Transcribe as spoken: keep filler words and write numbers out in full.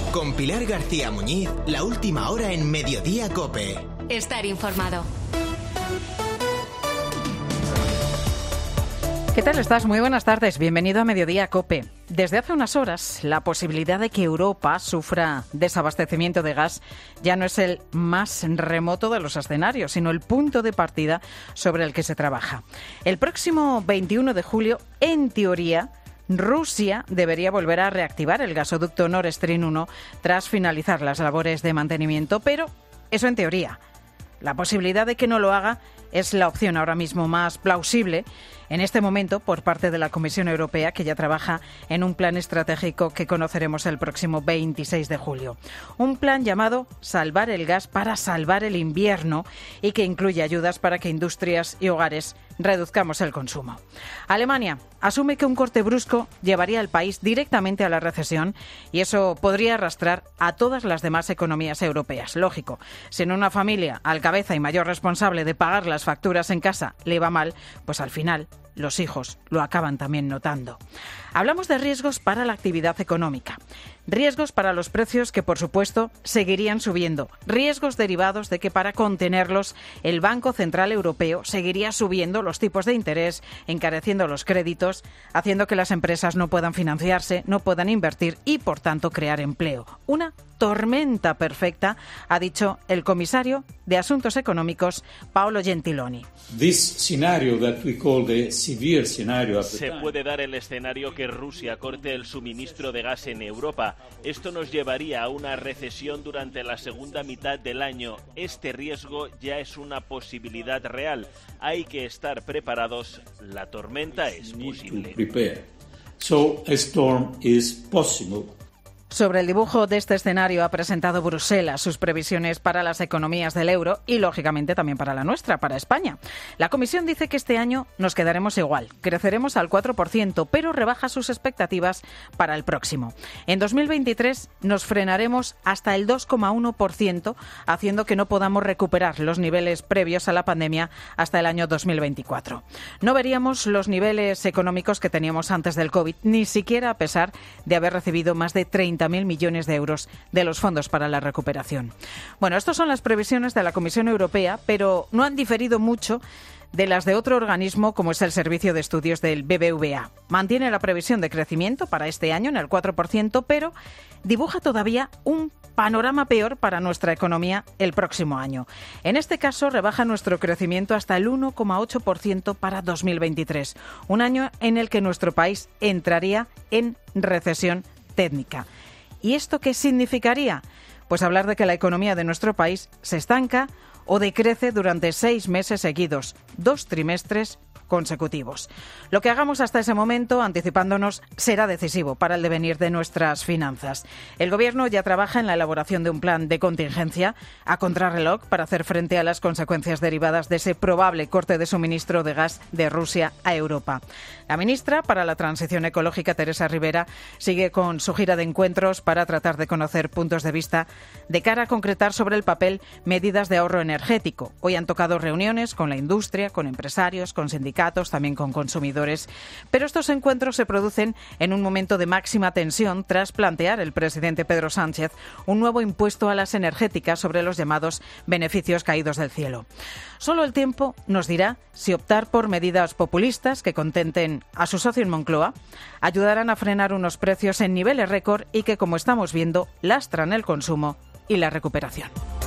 Con Pilar García Muñiz, la última hora en Mediodía COPE. Estar informado. ¿Qué tal estás? Muy buenas tardes. Bienvenido a Mediodía COPE. Desde hace unas horas, la posibilidad de que Europa sufra desabastecimiento de gas ya no es el más remoto de los escenarios, sino el punto de partida sobre el que se trabaja. El próximo veintiuno de julio, en teoría, Rusia debería volver a reactivar el gasoducto Nord Stream uno tras finalizar las labores de mantenimiento, pero eso en teoría. La posibilidad de que no lo haga es la opción ahora mismo más plausible en este momento por parte de la Comisión Europea, que ya trabaja en un plan estratégico que conoceremos el próximo veintiséis de julio. Un plan llamado Salvar el gas para salvar el invierno y que incluye ayudas para que industrias y hogares reduzcamos el consumo. Alemania asume que un corte brusco llevaría al país directamente a la recesión y eso podría arrastrar a todas las demás economías europeas. Lógico, si en una familia al cabeza y mayor responsable de pagar las facturas en casa le va mal, pues al final los hijos lo acaban también notando. Hablamos de riesgos para la actividad económica. Riesgos para los precios que, por supuesto, seguirían subiendo. Riesgos derivados de que para contenerlos el Banco Central Europeo seguiría subiendo los tipos de interés, encareciendo los créditos, haciendo que las empresas no puedan financiarse, no puedan invertir y, por tanto, crear empleo. Una tormenta perfecta, ha dicho el comisario de Asuntos Económicos, Paolo Gentiloni. Se puede dar el escenario que Rusia corte el suministro de gas en Europa. Esto nos llevaría a una recesión durante la segunda mitad del año. Este riesgo ya es una posibilidad real. Hay que estar preparados. La tormenta es posible. So a storm is possible. Sobre el dibujo de este escenario ha presentado Bruselas sus previsiones para las economías del euro y, lógicamente, también para la nuestra, para España. La Comisión dice que este año nos quedaremos igual, creceremos al cuatro por ciento, pero rebaja sus expectativas para el próximo. En dos mil veintitrés nos frenaremos hasta el dos coma uno por ciento, haciendo que no podamos recuperar los niveles previos a la pandemia hasta el año dos mil veinticuatro. No veríamos los niveles económicos que teníamos antes del COVID, ni siquiera a pesar de haber recibido más de treinta mil millones de euros de los fondos para la recuperación. Bueno, estas son las previsiones de la Comisión Europea, pero no han diferido mucho de las de otro organismo como es el Servicio de Estudios del B B V A. Mantiene la previsión de crecimiento para este año en el cuatro por ciento, pero dibuja todavía un panorama peor para nuestra economía el próximo año. En este caso, rebaja nuestro crecimiento hasta el uno coma ocho por ciento para dos mil veintitrés, un año en el que nuestro país entraría en recesión técnica. ¿Y esto qué significaría? Pues hablar de que la economía de nuestro país se estanca o decrece durante seis meses seguidos, dos trimestres consecutivos. Lo que hagamos hasta ese momento, anticipándonos, será decisivo para el devenir de nuestras finanzas. El Gobierno ya trabaja en la elaboración de un plan de contingencia a contrarreloj para hacer frente a las consecuencias derivadas de ese probable corte de suministro de gas de Rusia a Europa. La ministra para la Transición Ecológica, Teresa Rivera, sigue con su gira de encuentros para tratar de conocer puntos de vista de cara a concretar sobre el papel medidas de ahorro energético. Hoy han tocado reuniones con la industria, con empresarios, con sindicatos, también con consumidores, pero estos encuentros se producen en un momento de máxima tensión tras plantear el presidente Pedro Sánchez un nuevo impuesto a las energéticas sobre los llamados beneficios caídos del cielo. Solo el tiempo nos dirá si optar por medidas populistas que contenten a su socio en Moncloa ayudarán a frenar unos precios en niveles récord y que, como estamos viendo, lastran el consumo y la recuperación.